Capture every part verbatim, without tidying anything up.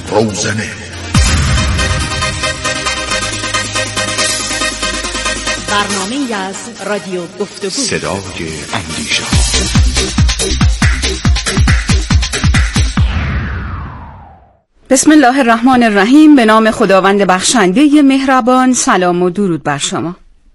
روزنه. برنامه‌ای از رادیو گفتگو، صدای اندیشه. بسم الله الرحمن الرحیم. به نام خداوند بخشنده مهربان. سلام و درود بر شما.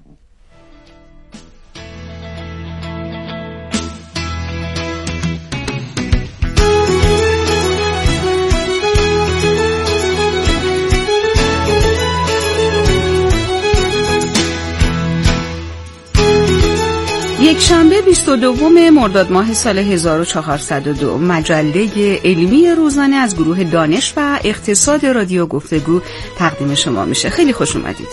یک شنبه بیست و دوم مرداد ماه سال هزار و چهارصد و دو، مجله علمی روزانه از گروه دانش و اقتصاد رادیو گفتگو تقدیم شما میشه. خیلی خوش اومدید.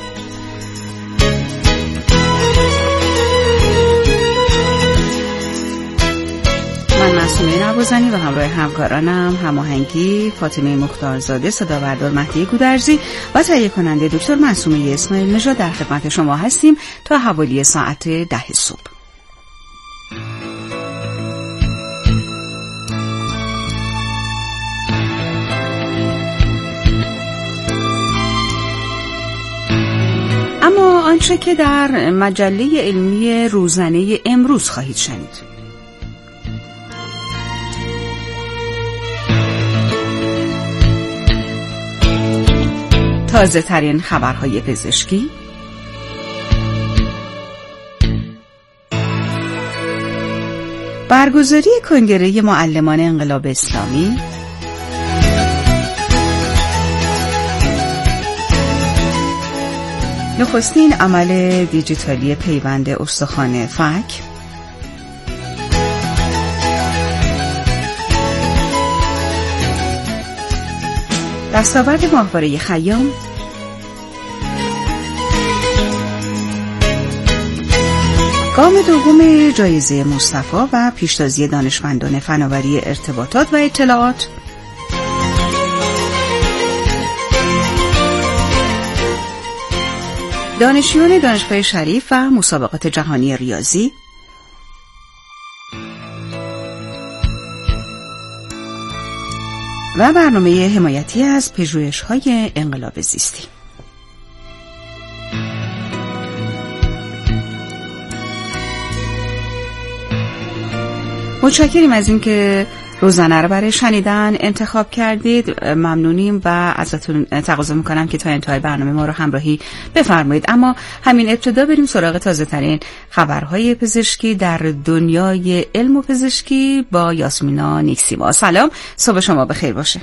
من معصومه نوازنی و همراه همکارانم هماهنگی فاطمه مختارزاده، صدا بردار مهدی گودرزی و تهیه کننده دکتر معصومه اسماعیل نژاد در خدمت شما هستیم تا حوالی ساعت ده صبح. اما آنچه که در مجله علمی روزانه امروز خواهید شنید: تازه ترین خبرهای پزشکی، برگزاری کنگره معلمان انقلاب اسلامی، نخستین عمل دیجیتالی پیوند استخوان فک، دستاورد ماهواره خیام، گام دوم جایزه مصطفی و پیشتازی دانشمندان فناوری ارتباطات و اطلاعات، دانشجویان دانشگاه شریف و مسابقات جهانی ریاضی، و برنامه حمایتی از پژوهش‌های انقلاب زیستی. متشکریم از اینکه روزانه رو برای شنیدن انتخاب کردید. ممنونیم و ازتون تقاضا میکنم که تا انتهای برنامه ما رو همراهی بفرمایید. اما همین ابتدا بریم سراغ تازه ترین خبرهای پزشکی در دنیای علم و پزشکی با یاسمینا نیکسیما. سلام، صبح شما بخیر باشه.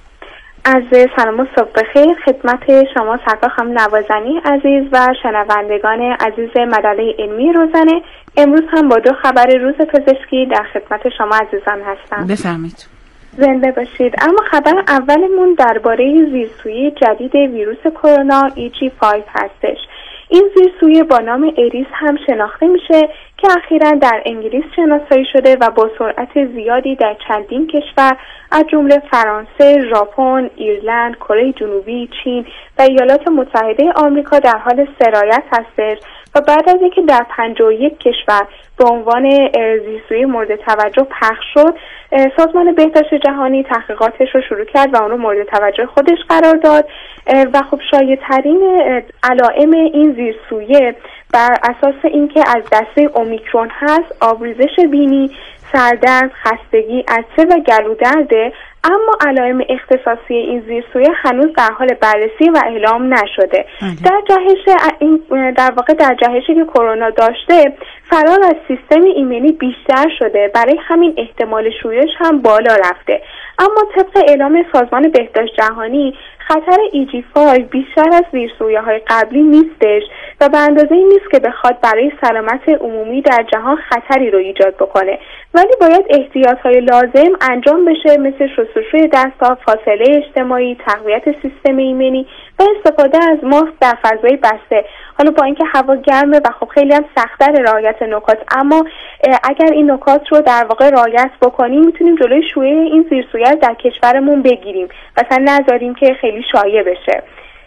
از سلام و صبح بخیر خدمت شما سرکار خانم نوازنی عزیز و شنوندگان عزیز مجله علمی روزانه. امروز هم با دو خبر روز پزشکی در خدمت شما عزیزان هستم. بفرمایید. زنده باشید. اما خبر اولمون درباره زیرسویی جدید ویروس کرونا ای جی پنج هستش. این زیرسویه با نام اریس هم شناخته میشه که اخیراً در انگلیس شناسایی شده و با سرعت زیادی در چندین کشور از جمله فرانسه، ژاپن، ایرلند، کره جنوبی، چین و ایالات متحده آمریکا در حال سرایت هستش و بعد از اینکه در پنجاه و یک کشور به عنوان زیرسویی مورد توجه پخش شد، سازمان بهداشت جهانی تحقیقاتش رو شروع کرد و اون رو مورد توجه خودش قرار داد و خب شایع‌ترین علائم این زیرسویه بر اساس اینکه از دسته اومیکرون هست، آبریزش بینی، سردرد، خستگی، عطسه و گلودرده. اما علائم اختصاصی این زیرسویه هنوز در حال بررسی و اعلام نشده. در جهش این در واقع در جهشی که کرونا داشته فرار از سیستم ایمنی بیشتر شده، برای همین احتمال شیوعش هم بالا رفته. اما طبق اعلام سازمان بهداشت جهانی خطر ای جی پنج بیشتر از زیرسویه‌های قبلی نیستش و به اندازه این نیست که بخواد برای سلامت عمومی در جهان خطری رو ایجاد بکنه، ولی باید احتیاط‌های لازم انجام بشه، مثل شستشوی دست‌ها، فاصله اجتماعی، تقویت سیستم ایمنی و استفاده از ماسک در فضای بسته. حالا با اینکه هوا گرمه و خب خیلی هم سخت‌تر رعایت نکات، اما اگر این نکات رو در واقع رعایت بکنیم میتونیم جلوی شیوع این زیرسویه در کشورمون بگیریم، مثلا نذاریم که خیلی شایع بشه.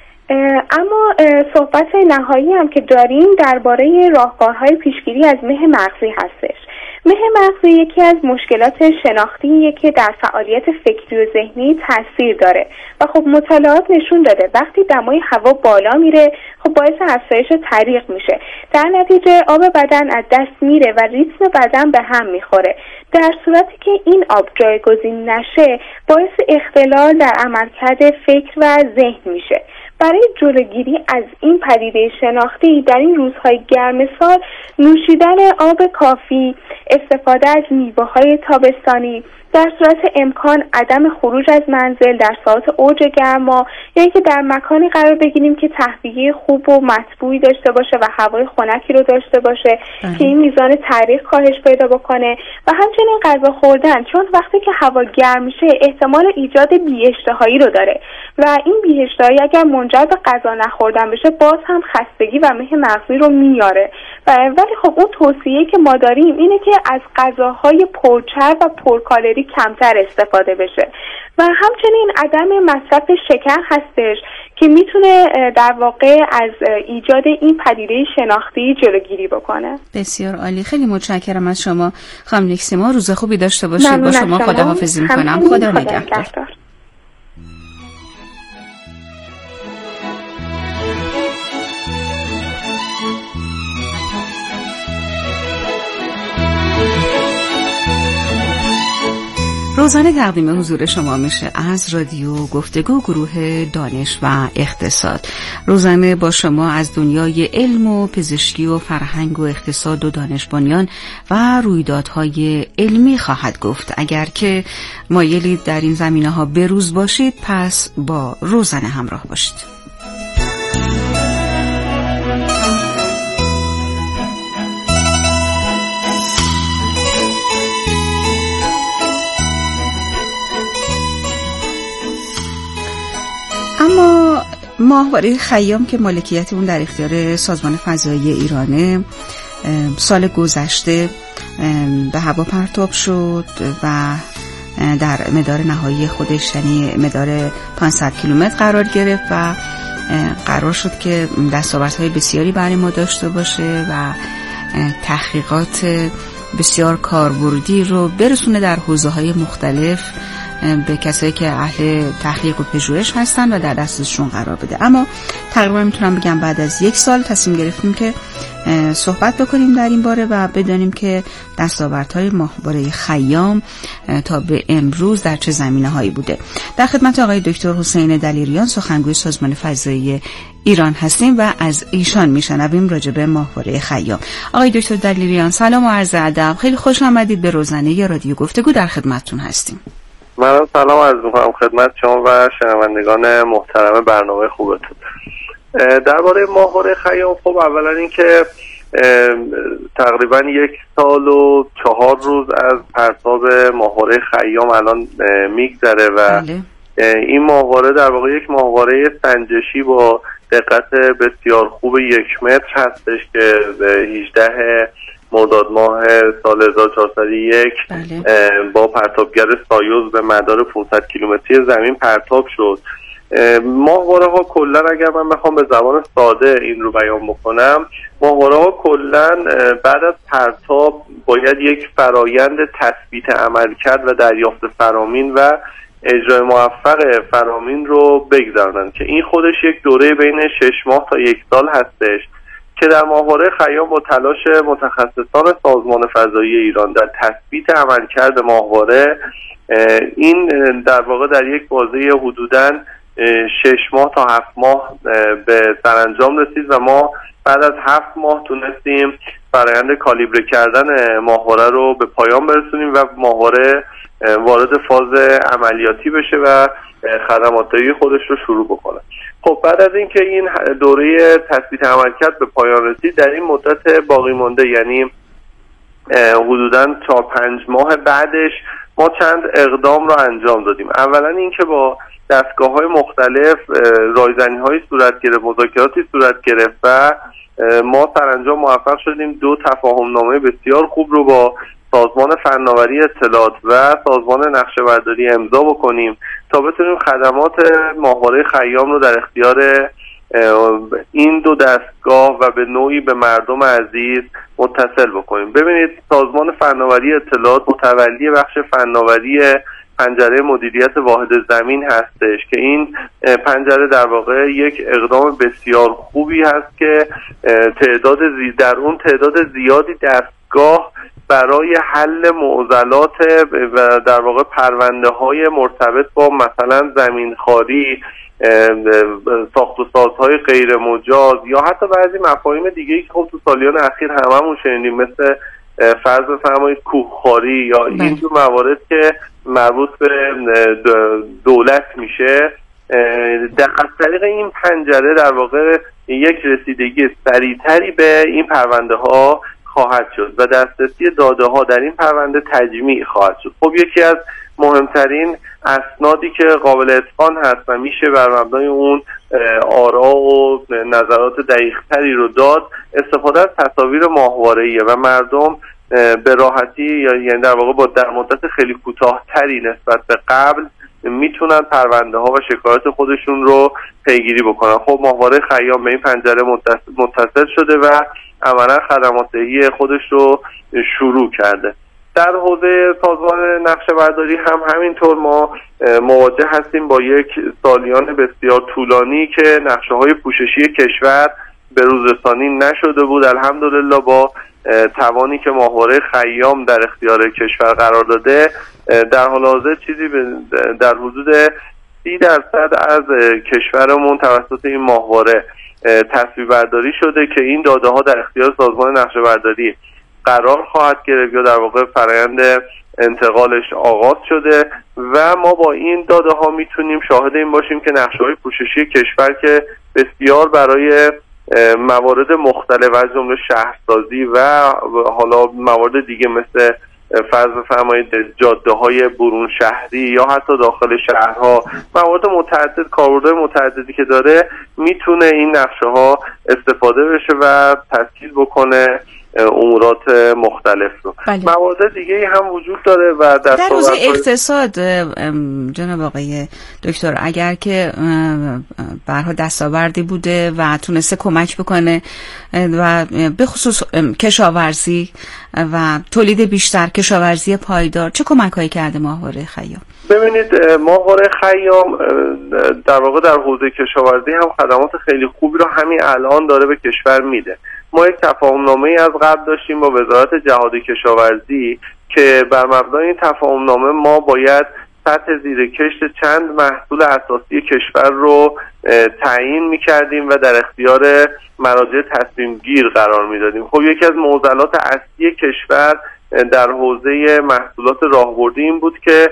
اما صحبت نهایی هم که داریم درباره راهکارهای پیشگیری از مه مغزی هستش مه مغزی یکی از مشکلات شناختیه که در فعالیت فکری و ذهنی تاثیر داره و خب مطالعات نشون داده وقتی دمای هوا بالا میره خب باعث افزایش تریق میشه، در نتیجه آب بدن از دست میره و ریتم بدن به هم میخوره. در صورتی که این آب جایگزین نشه باعث اختلال در عملکرد فکر و ذهن میشه. برای جلوگیری از این پدیده شناختی در این روزهای گرم سال نوشیدن آب کافی، استفاده از میوه‌های تابستانی، در صورت امکان عدم خروج از منزل در ساعات اوج گرما، یعنی که در مکانی قرار بگیریم که تهویه خوب و مطبوعی داشته باشه و هوای خنکی رو داشته باشه اه. که این میزان تریق کاهش پیدا بکنه و همچنین غذا خوردن، چون وقتی که هوا گرم میشه احتمال ایجاد بی‌اشتهایی رو داره و این بی‌اشتهایی اگر منجر به غذا نخوردن بشه باز هم خستگی و مه مغزی رو میاره. ولی خب اون توصیه که ما داریم اینه که از غذاهای پرچرب و پرکالری کمتر استفاده بشه و همچنین عدم مصرف شکر هستش که میتونه در واقع از ایجاد این پدیده شناختی جلوگیری بکنه. بسیار عالی، خیلی متشکرم از شما خانم نکسیما. روز خوبی داشته باشید. با شما خداحافظی میکنم. خدا نگهدار. روزانه تقدیم حضور شما میشه از رادیو گفتگو گروه دانش و اقتصاد. روزانه با شما از دنیای علم و پزشکی و فرهنگ و اقتصاد و دانش بنیان و رویدادهای علمی خواهد گفت. اگر که مایلید در این زمینه‌ها بروز باشید پس با روزانه همراه باشید. اما ماهواره خیام که مالکیت اون در اختیار سازمان فضایی ایرانه سال گذشته به هوا پرتاب شد و در مدار نهایی خودش یعنی مدار پانصد کیلومتر قرار گرفت و قرار شد که دستاوردهای بسیاری برای ما داشته باشه و تحقیقات بسیار کاربردی رو برسونه در حوزه‌های مختلف به کسایی که اهل تحقیق و پژوهش هستن و در دستشون قرار بده. اما تقریبا میتونم بگم بعد از یک سال تصمیم گرفتیم که صحبت بکنیم در این باره و بدانیم که دستاوردهای ماهواره خیام تا به امروز در چه زمینه‌هایی بوده. در خدمت آقای دکتر حسین دلیریان سخنگوی سازمان فضایی ایران هستیم و از ایشان میشنویم راجع به ماهواره خیام. آقای دکتر دلیریان سلام و عرض ادب، خیلی خوش آمدید به روزانه رادیو گفتگو، در خدمتتون هستیم. من سلام عرض می‌کنم خدمت شما و شنوندگان محترم برنامه خوبتون. درباره ماهواره خیام، خب اولا اینکه تقریبا یک سال و چهار روز از پرتاب ماهواره خیام الان میگذره و بله. این ماهواره در واقع یک ماهواره سنجشی با دقت بسیار خوب یک متر هستش که به هجده مرداد ماه سال هزار و چهارصد و یک بله. با پرتابگر سایوز به مدار پانصد کیلومتری زمین پرتاب شد. ماهواره ها کلا اگر من بخوام به زبان ساده این رو بیان بکنم، ماهواره ها کلا بعد از پرتاب باید یک فرایند تثبیت عملکرد و دریافت فرامین و اجرای موفق فرامین رو بگذارن که این خودش یک دوره بین شش ماه تا یک سال هستش که در ماهواره خیام با تلاش متخصصان سازمان فضایی ایران در تثبیت عملکرد ماهواره این در واقع در یک بازه حدوداً شش ماه تا هفت ماه به سرانجام رسید و ما بعد از هفت ماه تونستیم فرآیند کالیبره کردن ماهواره رو به پایان برسونیم و ماهواره وارد فاز عملیاتی بشه و خدمات‌های خودش رو شروع بکنه. خب بعد از اینکه این دوره تثبیت عملکرد به پایان رسید، در این مدت باقی مانده یعنی حدوداً چهار پنج ماه بعدش ما چند اقدام رو انجام دادیم. اولا اینکه با دستگاه‌های مختلف رایزنی‌های صورت گرفت، مذاکراتی صورت گرفت و ما سرانجام موفق شدیم دو تفاهم‌نامه بسیار خوب رو با سازمان فناوری اطلاعات و سازمان نقشه‌برداری امضا بکنیم تا بتونیم خدمات ماهواره خیام رو در اختیار این دو دستگاه و به نوعی به مردم عزیز متصل بکنیم. ببینید سازمان فناوری اطلاعات متولی بخش فناوری پنجره مدیریت واحد زمین هستش که این پنجره در واقع یک اقدام بسیار خوبی هست که تعداد زی در اون تعداد زیادی دستگاه برای حل معضلات و در واقع پرونده های مرتبط با مثلا زمینخواری، ساخت و سازهای غیر مجاز یا حتی بعضی مفاهیم دیگه‌ای که خب تو سالیان اخیر هممون شنیدیم مثل فرض بفرمایید کوهخواری یا این جور موارد که مربوط به دولت میشه، از طریق این پنجره در واقع یک رسیدگی سریعتری به این پرونده ها خواهد شد و دسترسی داده ها در این پرونده تجمیع خواهد شد. خب یکی از مهمترین اسنادی که قابل اتقان هست و میشه بر مبنای اون آرا و نظرات دقیق‌تری رو داد، استفاده از تصاویر ماهواره‌ایه و مردم به راحتی یا یعنی در واقع با در مدت خیلی کوتاه‌تری نسبت به قبل میتونن پرونده ها و شکایات خودشون رو پیگیری بکنن. خب ماهواره خیام به این پنجره متصل شده و عملا خدمات دهی خودش رو شروع کرده. در حوزه سازمان نقشه برداری هم همینطور ما مواجه هستیم با یک سالیان بسیار طولانی که نقشه های پوششی کشور به روز رسانی نشده بود. الحمدلله با توانی که ماهواره خیام در اختیار کشور قرار داده در حال حاضر چیزی در حدود سی درصد از کشورمون توسط این ماهواره تصویر برداری شده که این داده ها در اختیار سازمان نقشه برداری قرار خواهد گرفت یا در واقع فرآیند انتقالش آغاز شده و ما با این داده ها میتونیم شاهد این باشیم که نقشه های پوششی کشور که بسیار برای موارد مختلف از جمله شهرسازی و حالا موارد دیگه مثل فرض بفرمایید جاده های برون شهری یا حتی داخل شهرها موارد متعدد کاربردهای متعددی که داره میتونه این نقشه ها استفاده بشه و تسهیل بکنه امورات مختلف رو. بله. موارد دیگه هم وجود داره و در حوزه اقتصاد جناب آقای دکتر اگر که برها دستاوردی بوده و تونسته کمک بکنه و به خصوص کشاورزی و تولید بیشتر، کشاورزی پایدار، چه کمک هایی کرده ماهواره خیام؟ ببینید ماهواره خیام در واقع در حوزه کشاورزی هم خدمات خیلی خوبی رو همین الان داره به کشور میده. ما یک تفاهم‌نامه‌ای از قبل داشتیم با وزارت جهاد کشاورزی که بر مبنای این تفاهم‌نامه ما باید سطح زیرکشت چند محصول اساسی کشور رو تعیین می‌کردیم و در اختیار مراجع تصمیم گیر قرار می‌دادیم. خب یکی از معضلات اصلی کشور در حوزه محصولات راهبردی این بود که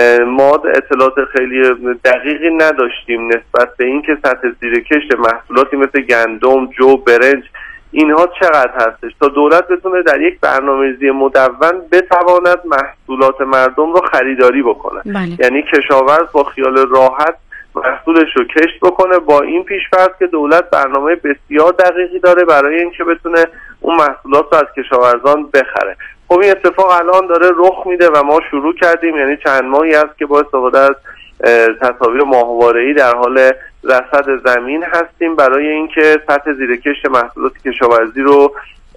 ما اطلاعات خیلی دقیقی نداشتیم نسبت به اینکه سطح زیرکشت محصولاتی مثل گندم، جو، برنج اینها چقدر هستش تا دولت بتونه در یک برنامه‌ریزی مدون بتواند محصولات مردم رو خریداری بکنه. بله. یعنی کشاورز با خیال راحت محصولش رو کشت بکنه با این پیش‌فرض که دولت برنامه بسیار دقیقی داره برای اینکه بتونه اون محصولات رو از کشاورزان بخره. خب این اتفاق الان داره رخ میده و ما شروع کردیم، یعنی چند ماهی است که با استفاده از تصاویر ماهواره‌ای در حال رصد زمین هستیم برای اینکه سطح زیرکشت محصولات کشاورزی رو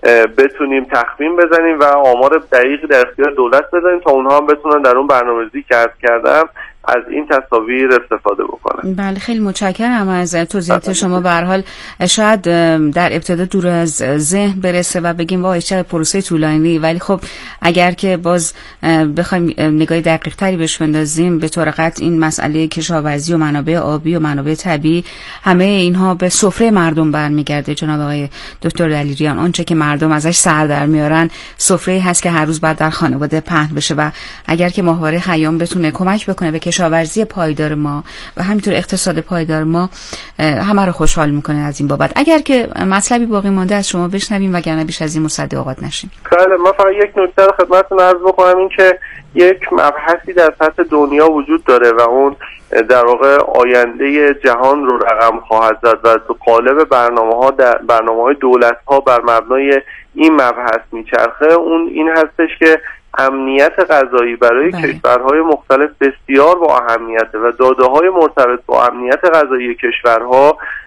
بتونیم تخمین بزنیم و آمار دقیقی در اختیار دولت بذاریم تا اونها هم بتونن در اون برنامه‌ریزی که عرض کردم از این تصاویر استفاده بکنن. بله خیلی متشکرم از توضیحات شما. به هر حال شاید در ابتدا دور از ذهن برسه و بگیم وای چه پروسه طولانی، ولی خب اگر که باز بخوایم نگاه دقیق تری بهش بندازیم به طور قطع این مسئله کشاورزی و منابع آبی و منابع طبیعی همه اینها به سفره مردم برمیگرده. جناب آقای دکتر دلیریان آنچه که مردم ازش سر در میارن سفره هست که هر روز باید در خانواده پهن بشه و اگر که ماهواره خیام بتونه کمک بکنه به کشاورزی پایدار ما و همینطور اقتصاد پایدار ما همه رو خوشحال میکنه از این بابت. اگر که مطلبی باقی مانده از شما بشنویم وگرنه بیش از این مصدق اوقات نشیم. بله من فقط یک نکته رو خدمتتون عرض بکنم، این که یک مبحثی در سطح دنیا وجود داره و اون در واقع آینده جهان رو رقم خواهد زد و تو قالب برنامه‌ها در برنامه‌های دولت‌ها بر مبنای این مبحث میچرخه. اون این هستش که امنیت غذایی برای بله. کشورهای مختلف بسیار با اهمیته و داده‌های مرتبط با امنیت غذایی کشورها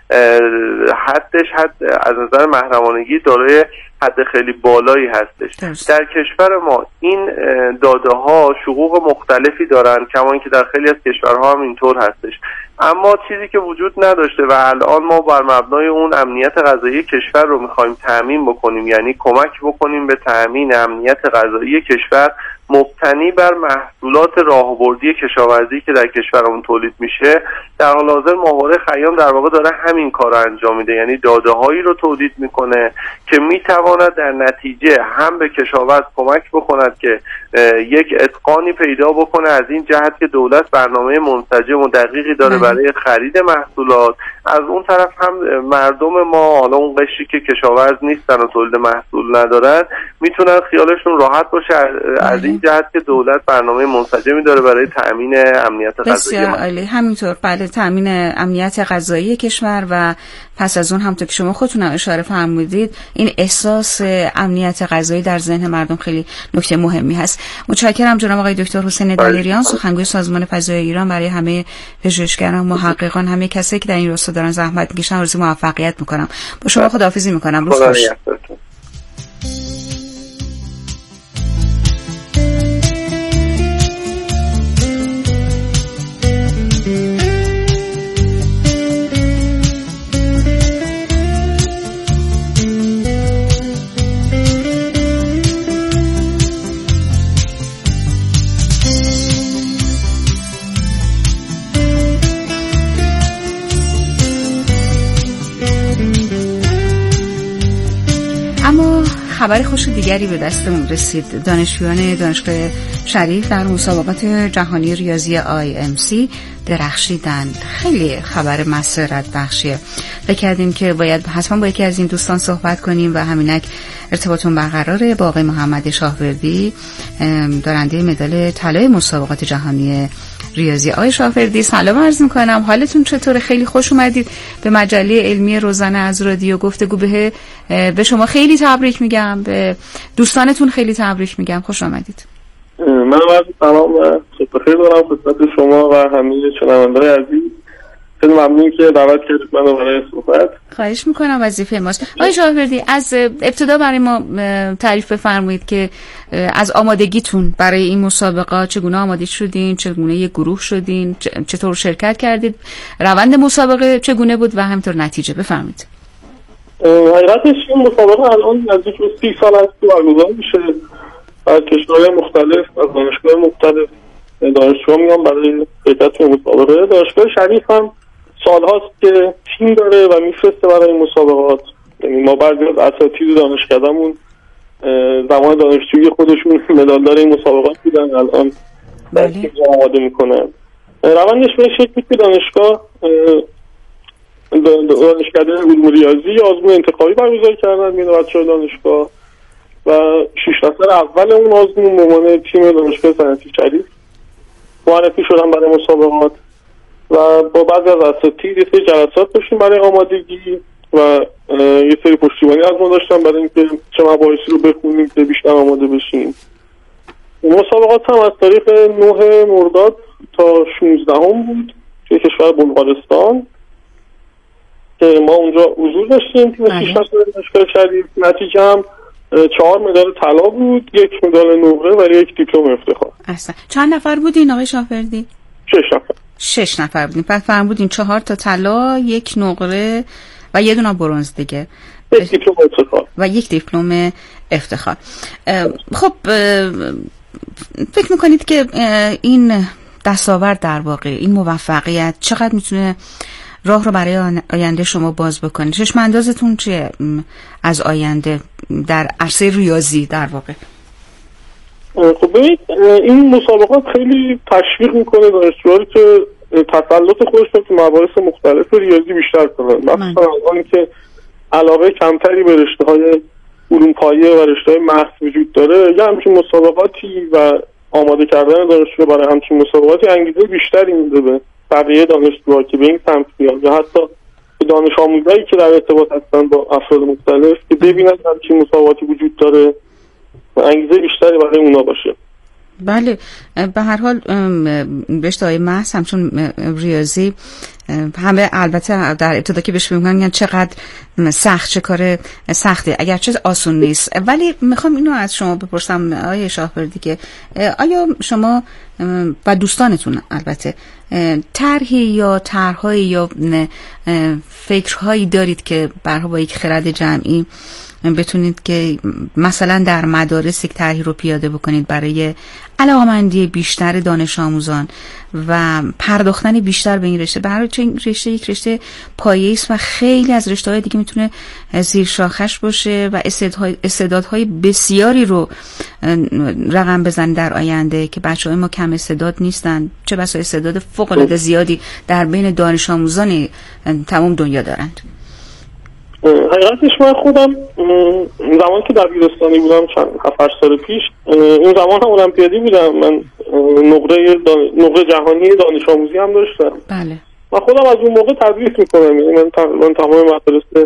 حدش حد از نظر محرمانگی دارای حد خیلی بالایی هستش. درست. در کشور ما این داده ها شقوق مختلفی دارن، کما اینکه در خیلی از کشورها هم اینطور هستش. اما چیزی که وجود نداشته و الان ما بر مبنای اون امنیت غذایی کشور رو میخوایم تأمین بکنیم، یعنی کمک بکنیم به تأمین امنیت غذایی کشور مبتنی بر محصولات راهبردی کشاورزی که در کشورمون تولید میشه. در حال حاضر ماهواره خیام در واقع داره همین کار رو انجام میده، یعنی داده هایی رو تولید میکنه که میتواند در نتیجه هم به کشاورز کمک بکند که یک اتقانی پیدا بکنه از این جهت که دولت برنامه منسجم و دقیقی داره برای خرید محصولات، از اون طرف هم مردم ما، حالا اون قشری که کشاورز نیستن و تولید محصول ندارن، میتونن خیالشون راحت باشه از این جهت که دولت برنامه منسجمی داره برای تامین امنیت غذایی. بسیار عالی. همینطور بله، تامین امنیت غذایی کشور و پس از اون همونطور که شما خودتون هم اشاره فرمودید این احساس امنیت غذایی در ذهن مردم خیلی نکته مهمی هست. متشکرم جناب آقای دکتر حسین دلیریان، سخنگوی سازمان فضای ایران. برای همه پژوهشگران، محققان، همه کسایی که در این راستا دارن زحمت میکشن آرزوی موفقیت میکنم. با شما خداحافظی میکنم. روز خوش. خبر خوش دیگری به دستمون رسید. دانشجویان دانشگاه شریف در مسابقات جهانی ریاضی آی ام سی درخشیدند. خیلی خبر مسرت بخشیه. فکر کردیم که باید حتما با یکی از این دوستان صحبت کنیم و همینک ارتباطون برقراره با آقای محمد شاهوردی، دارنده مدال طلای مسابقات جهانی ریاضی. آقای شاهوردی سلام عرض میکنم، حالتون چطوره؟ خیلی خوش اومدید به مجله علمی روزانه از رادیو گفتگو. به به شما خیلی تبریک میگم، به دوستانتون خیلی تبریک میگم. خوش آمدید. من عرض سلام و صبح خیر دارم خدمت شما و همه شنوندگان عزیز. خیلی ممنون که دعوت کردید منو برای صحبت. خواهش میکنم، وظیفه ماست. آقای شاهوردی از ابتدا برای ما تعریف بفرمایید که از آمادگیتون برای این مسابقات چگونه آماده شدین، چگونه یک گروه شدین، چطور شرکت کردید، روند مسابقه چگونه بود و همینطور نتیجه. بفرمایید. حقیقتش این مسابقه الان نزدیک به سی سال است که برگزار میشه. از کشورهای مختلف، از دانشگاه مختلف دانشجوها میان برای شرکت تو مسابقه. دانشگاه شریف هم سالهاست که تیم داره و میفرسته برای این مسابقات. یعنی ما بعضی از اساتید دانشکدهمون زمان دانشجویی خودشون مدالدار این مسابقات بودن، الان بله آماده میکنن. روندش به شکلی که دانشگاه دانشکده علوم ریاضی آزمون انتخابی برگزار کردن میان بچه‌های دانشگاه و شش نفر اول اون آزمون به عنوان تیم دانشگاه صنعتی شریف معرفی شدن برای مسابقات و با بعضی از اساتید یه سری جلسات داشتیم برای آمادگی و یه سری پشتیبانی از ما داشتن برای اینکه چه مباحثی رو بخونیم که بیشتر آماده بشیم. مسابقات هم از تاریخ نه مرداد تا شانزدهم بود توی کشور بلغارستان که ما اونجا حضور داشتیم. تیم شش نفر دانشگاه شریف. نتیجه هم چهار مدال طلا بود، یک مدال نقره و یک دیپلم افتخار. اصلا چند نفر بودین آقای شاهوردی؟ شش نفر. شش نفر بودین. پس فرمودین چهار تا طلا، یک نقره و یه دونه برنز دیگه. یک دیپلم افتخار. و یک دیپلم افتخار. خب فکر میکنید که این دستاورد در واقع، این موفقیت چقدر میتونه راه رو برای آینده شما باز بکنه؟ چشم اندازتون چیه از آینده در عرصه ریاضی در واقع؟ خب ببینید این مسابقات خیلی تشویق میکنه دانشجوها رو که تسلط خودشون تو مباحث مختلف ریاضی بیشتر کنن، مثلا الان که علاقه کمتری به رشته‌های علوم پایه و رشته‌های محض وجود داره، یا همچین مسابقاتی و آماده کردن دانشجو برای همچین مسابقاتی انگیزه بیشتری میده به بقیه دانشجوها که به این سمت بیان، یا حتی به دانش آموزایی که در ارتباط هستن با افراد مختلف که ببینن همچین مسابقاتی وجود داره و انگیزه بیشتری برای اونا باشه. بله، به هر حال رشته‌های محض همچون ریاضی همه البته در ابتدا که بهش میگن چقدر سخت، چه کار سخته، اگرچه آسون نیست. ولی میخوام اینو از شما بپرسم آقای شاهبردی که آیا شما و دوستانتون البته طرحی یا طرح‌هایی یا فکرهایی دارید که برای با یک خرد جمعی بتونید که مثلا در مدارس یک طرحی رو پیاده بکنید برای علاقه‌مندی بیشتر دانش آموزان و پرداختن بیشتر به این رشته؟ برای چون رشته یک رشته پایه‌ای است و خیلی از رشته‌های دیگه میتونه زیر شاخش باشه و استعدادهای بسیاری رو رقم بزنه در آینده که بچه‌های ما کم استعداد نیستن، چه بسا استعداد فوق‌العاده زیادی در بین دانش آموزان تمام دنیا دارند. حقیقتش من خودم زمانی که دبیرستانی بودم چند هفت سال پیش، اون زمان هم المپیادی بودم، من نقره دان... نقره جهانی دانش آموزی هم داشتم. بله. من خودم از اون موقع تدریس میکنم، یعنی من تقریبا تمام مدارس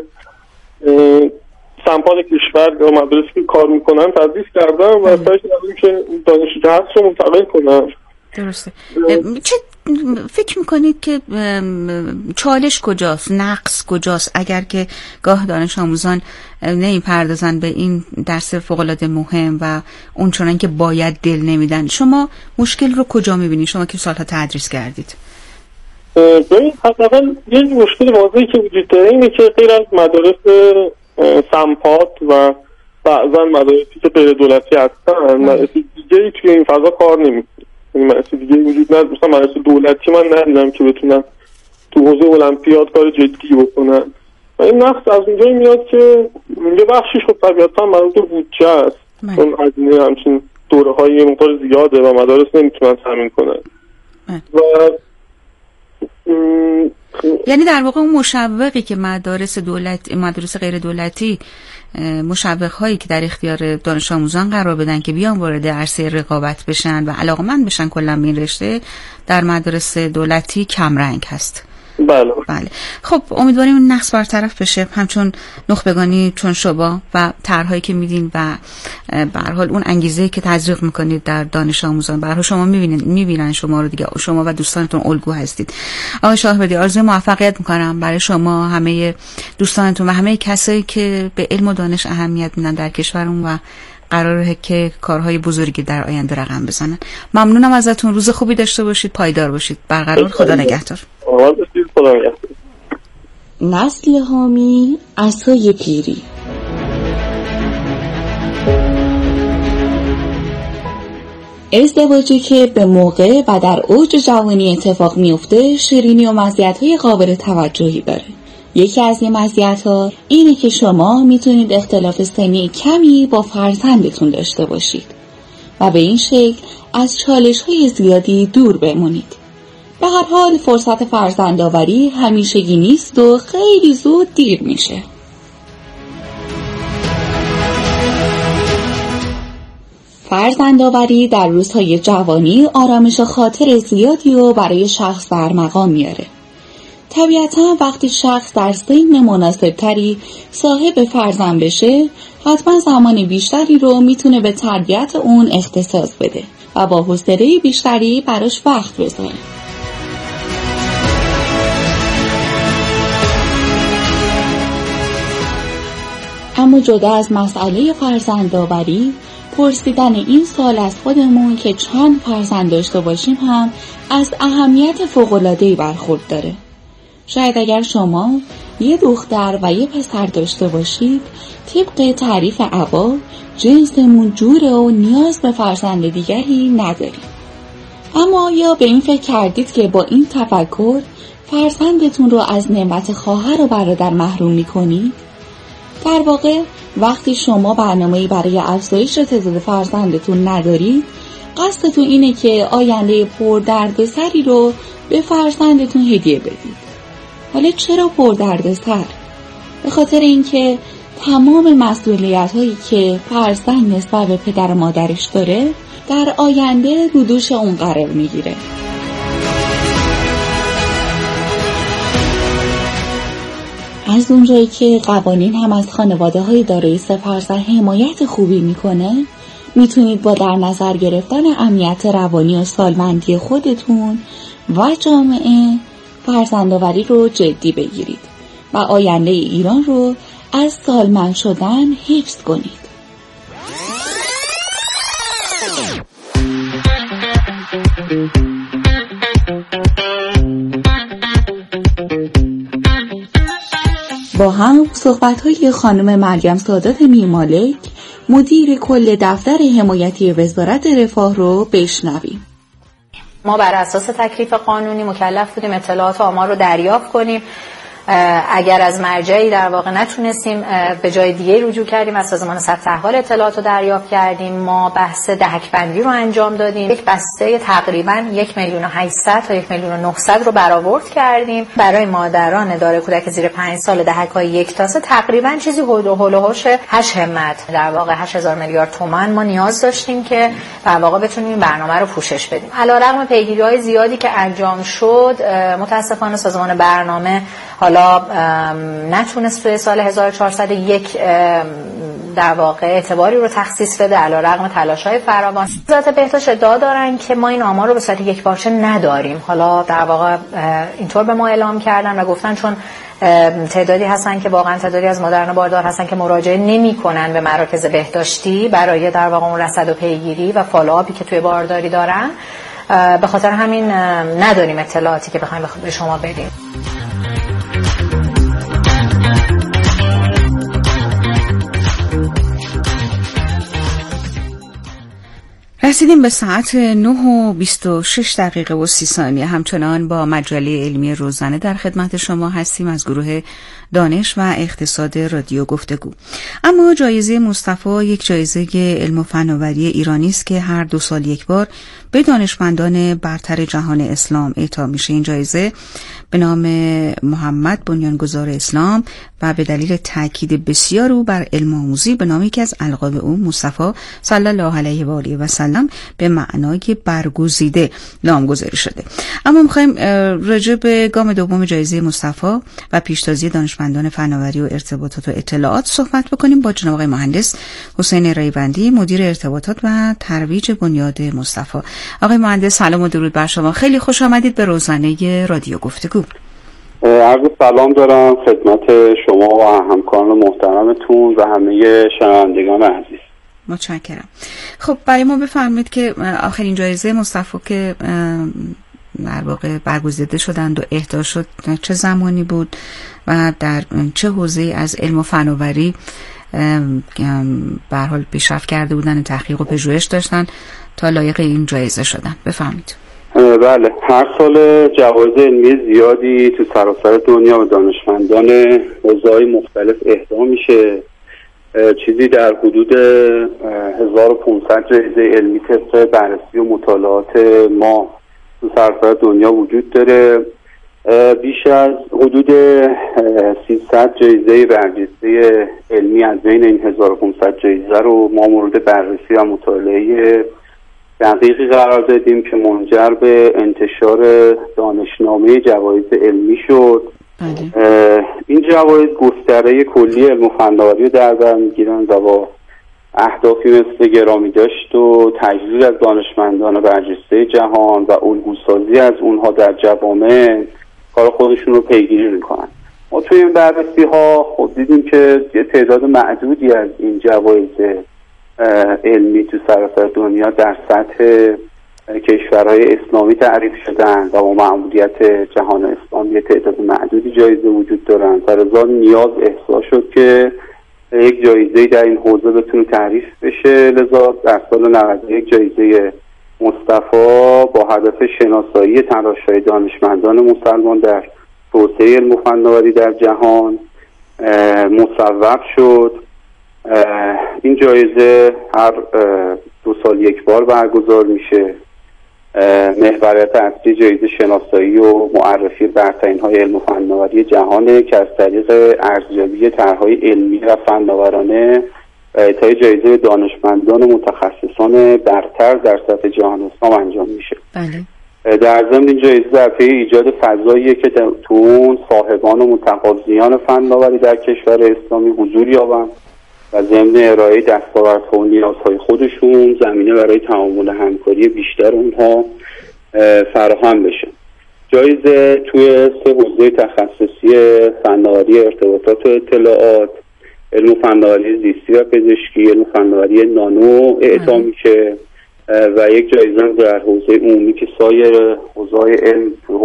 سمپال کشور یا مدارسی که کار میکنن تدریس کردم و سعی کردم که دانشی که هست رو منتقل کنم. درسته. چه فکر میکنید که چالش کجاست، نقص کجاست اگر که گاه دانش آموزان نمیپردازن به این درس فوق‌العاده مهم و اونچنان که باید دل نمیدن؟ شما مشکل رو کجا میبینید شما که سالها تدریس کردید؟ ببین حقیقتا یه مشکل واضحی که وجود داره اینه که غیر از مدارس سمپات و بعضا مدارسی که غیر دولتی هستن مدارس دیگه توی این فضا کار نمیکنه. مدرسه دیگه وجود نداره، مثلا مدرسه دولتی من ندیدم که بتونن تو حوزه المپیاد کار جدی بکنن و این نقص از اونجایی میاد که یه بخشیش خب طبیعتا مربوط به بودجه است، چون هزینه همچین دوره های یه مقدار زیاده و مدارس نمیتونن تامین کنن و م... یعنی در واقع اون مشوقی که مدارس دولت مدارس غیر دولتی مشوق هایی که در اختیار دانش آموزان قرار بدن که بیان وارد عرصه رقابت بشن و علاقمند بشن کلا به این رشته، در مدارس دولتی کم رنگ هست. بله بله. خب امیدواریم این نقص برطرف بشه، همچون نخبگانی چون شما و طرحهایی که میدین و به هر حال اون انگیزه‌ای که تزریق میکنید در دانش آموزان. به هر حال شما میبینید میبینن شما رو دیگه، شما و دوستانتون الگو هستید. آقای شاهبردی آرزوی موفقیت میکنم برای شما، همه دوستانتون و همه کسایی که به علم و دانش اهمیت میدن در کشورمون و قراره که کارهای بزرگی در آینده رقم بزنن. ممنونم ازتون، روز خوبی داشته باشید، پایدار باشید، برقرار. خدا نگهدار. نسل حامی عصای پیری. ازدواجی که به موقع و در اوج جوانی اتفاق میفته شیرینی و مزیت‌های قابل توجهی داره. یکی از این مزیت‌ها اینه که شما میتونید اختلاف سنی کمی با فرزندتون داشته باشید و به این شکل از چالش‌های زیادی دور بمونید. به هر حال فرصت فرزندآوری همیشگی نیست و خیلی زود دیر میشه. فرزندآوری در روزهای جوانی آرامش خاطر زیادی رو برای شخص در مقام میاره. طبیعتا وقتی شخص در سن مناسب تری صاحب فرزند بشه، حتما زمان بیشتری رو میتونه به تربیت اون اختصاص بده و با حوصله بیشتری براش وقت بذاره. اما جدا از مسئله فرزندآوری، پرسیدن این سال از خودمون که چند فرزند داشته باشیم هم از اهمیت فوق‌العاده‌ای برخورد داره. شاید اگر شما یه دختر و یه پسر داشته باشید، طبق تعریف آبا جنسمون جوره و نیاز به فرزند دیگری نداریم. اما یا به این فکر کردید که با این تفکر فرزندتون رو از نعمت خواهر و برادر محروم می‌کنید؟ در واقع وقتی شما برنامه‌ای برای افزایش تعداد فرزندتون ندارید، قصدتون اینه که آینده پردردسری رو به فرزندتون هدیه بدید. حالا چرا پردردسر؟ به خاطر اینکه تمام مسئولیت‌هایی که فرزند نسبت به پدر و مادرش داره در آینده رو دوش اون قرار میگیره. از اونجایی که قوانین هم از خانواده‌های دارای سه فرزند حمایت خوبی میکنه، میتونید با در نظر گرفتن امنیت روانی و سالمندی خودتون و جامعه فرزندآوری رو جدی بگیرید و آینده ایران رو از سالمند شدن حفظ کنید. با هم صحبت‌های خانم مریم سادات میرمالک، مدیر کل دفتر حمایتی وزارت رفاه رو بشنویم. ما بر اساس تکلیف قانونی مکلف بودیم اطلاعات و آمار رو دریافت کنیم. اگر از مرجعی در واقع نتونستیم به جای دیگه رجوع کردیم، از سازمان ثبت احوال اطلاعات رو دریافت کردیم. ما بحث دهک بندی رو انجام دادیم. یک بسته تقریبا یک میلیون و هشتصد تا یک میلیون و نهصد رو برآورد کردیم برای مادران دارای کودک زیر پنج سال دهک‌های یک تاسه. تقریبا چیزی حدود و هوش هشت همت، در واقع هشت هزار میلیارد تومان ما نیاز داشتیم که در واقع بتونیم این برنامه رو پوشش بدیم. علیرغم پیگیری‌های زیادی که انجام شد، متأسفانه سازمان برنامه حالا نتونست توی سال هزار و چهارصد و یک در واقع اعتباری رو تخصیص بده علیرغم تلاش‌های فراوان. وزارت بهداشت ادعا دارن که ما این آمار رو به صورت یکپارچه نداریم. حالا در واقع اینطور به ما اعلام کردن و گفتن چون تعدادی هستن که واقعا تعدادی از مادران باردار هستن که مراجعه نمی‌کنن به مراکز بهداشتی برای در واقع اون رصد و پیگیری و فالوآپی که توی بارداری دارن، به خاطر همین نداریم اطلاعاتی که بخوایم به شما بدیم. رسیدیم به ساعت نه و بیست و شش دقیقه و سی ثانیه. همچنان با مجله علمی روزانه در خدمت شما هستیم از گروه دانش و اقتصاد رادیو گفتگو. اما جایزه مصطفی یک جایزه علم و فناوری ایرانی است که هر دو سال یک بار به دانشمندان برتر جهان اسلام اعطا میشه. این جایزه به نام محمد بنیانگذار اسلام و به دلیل تاکید بسیار او بر علم آموزی به نام یکی از القاب او مصطفی صلی الله علیه و آله و سلم به معنای برگزیده نامگذاری شده. اما می‌خوایم راجع به گام دوم جایزه مصطفی و پیشتازی دانشمندان فناوری و ارتباطات و اطلاعات صحبت بکنیم با جناب آقای مهندس حسین رایبندی، مدیر ارتباطات و ترویج بنیاد مصطفی. آقای مهندس سلام و درود بر شما. خیلی خوش آمدید به روزانه رادیو گفتگو. عرض سلام دارم خدمت شما و همکاران محترمتون و همه شنوندگان عزیز. متشکرم. خب برای ما بفرمایید که آخرین جایزه مصطفی که در واقع برگزیده شدند و اهدا شد چه زمانی بود و در چه حوزه‌ای از علم و فناوری به هر حال پیشرفت کرده بودن، تحقیق و پژوهش داشتن تا لایق این جایزه شدن؟ بفرمایید. بله، هر سال جوایز علمی زیادی تو سراسر دنیا و دانشمندان حوزه‌های مختلف اهدا میشه. چیزی در حدود هزار و پانصد جایزه علمی طبق بررسی و مطالعات ما تو سراسر دنیا وجود داره. بیش از حدود سیصد جایزه برجسته علمی از بین این هزار و پانصد جایزه رو ما مورد بررسی و مطالعه دقیقی قرار دادیم که منجر به انتشار دانشنامه جوایز علمی شد. این جوایز گستره کلی علم و فناوری رو در بر میگیرن و با اهدافی مثل گرامی داشت و تجلیل از دانشمندان برجسته جهان و الگوسازی از اونها در جوامع کار خودشون رو پیگیری میکنن. ما توی این بررسی ها خب دیدیم که یه تعداد معدودی از این جوایز علمی تو سراسر دنیا در سطح کشورهای اسلامی تعریف شدن و با مأموریت جهان اسلامی تعداد معدودی جایزه وجود دارن و لذا نیاز احساس شد که یک جایزه در این حوزه بتونه تعریف بشه. لذا در سال نود و یک جایزه مصطفی با هدف شناسایی تلاش‌های دانشمندان مسلمان در توسعه علم و فناوری در جهان مصوب شد. این جایزه هر دو سال یک بار برگزار میشه. محوریت اصلی جایزه شناسایی و معرفی برترین‌های علم و فناوری جهانه که از طریق ارزیابی طرح‌های علمی و فناورانه و اعطای جایزه به دانشمندان متخصصان برتر در سطح جهان اسلام انجام میشه. بله. در ضمن این جایزه در پی ایجاد فضاییه که تو اون صاحبان و متقاضیان فناوری در کشور اسلامی حضور یابن و ضمن ارائه دستاوردها و نیازهای خودشون زمینه برای تعامل همکاری بیشتر اونها فراهم بشه. جایزه توی سه حوزه تخصصی فناوری ارتباطات و اطلاعات، علم فناوری زیستی و پزشکی، علم فناوری نانو اعطا میشه و یک جایزه در حوزه عمومی که سایر حوزه‌های علم